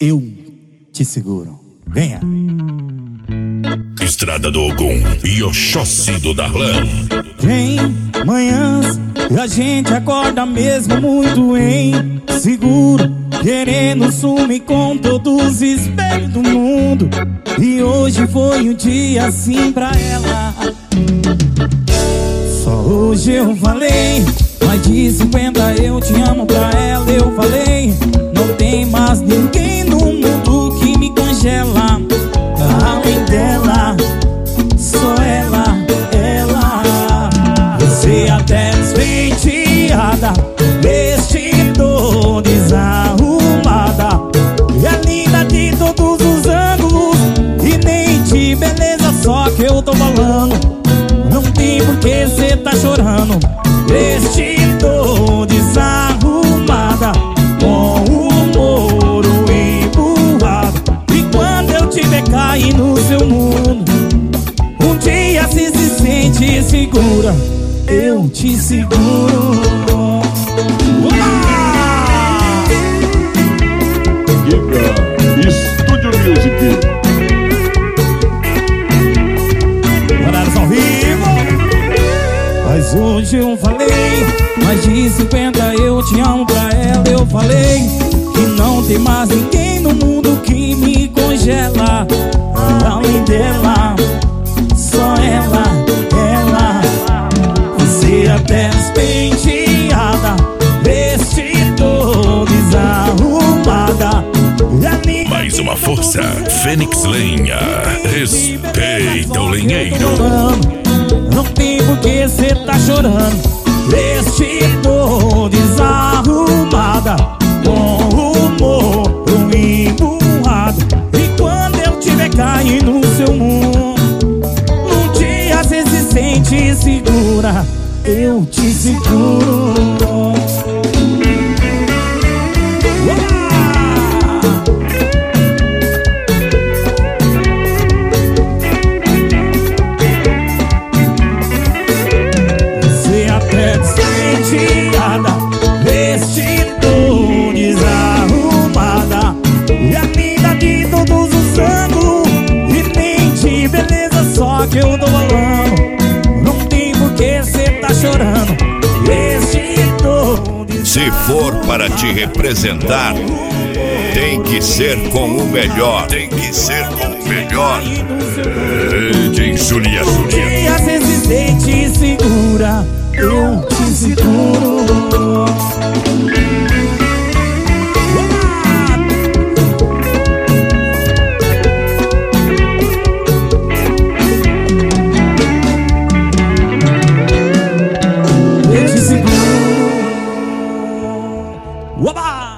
Eu te seguro. Venha. Estrada do Ogum e Oxóssi do Darlan. Tem manhãs e a gente acorda mesmo muito inseguro, querendo sumir com todos os espelhos do mundo. E hoje foi um dia assim pra ela. Só hoje eu falei, mais de 50 eu te amo pra ela. Eu falei, não tem mais ninguém no mundo que me congela além dela, só ela, ela. Você até despenteada, vestido desarrumada, é linda de todos os ângulos, e nem de beleza só que eu tô falando. Não tem por que cê tá chorando. Vestido desarrumada, com o moro emburrado, e quando eu tiver cair no seu mundo, um dia se sente segura, eu te seguro. Giga Studio Music. Horários ao vivo. Mas hoje eu falei, mais de 50 eu te amo pra ela. Eu falei que não tem mais ninguém no mundo que me congela além dela, só ela, ela. Você até despenteada, vestido desarrumada, Mais uma força, Fênix Lenha. Respeita o lenheiro. não tem por que cê tá chorando. Vestido desarrumada, com o moro emburrado, e quando eu tiver cair no seu mundo, um dia cê se sente segura, eu te seguro. Despenteada, vestido desarrumada, e a linda de todos os ângulos, e nem de beleza só que eu tô falando. Não tem por que cê tá chorando. Vestido Se for para te representar, tem que ser com o melhor. Tem que ser com o melhor. De Julia. dia cê se sente segura, eu te seguro. Eu te seguro. Uaba!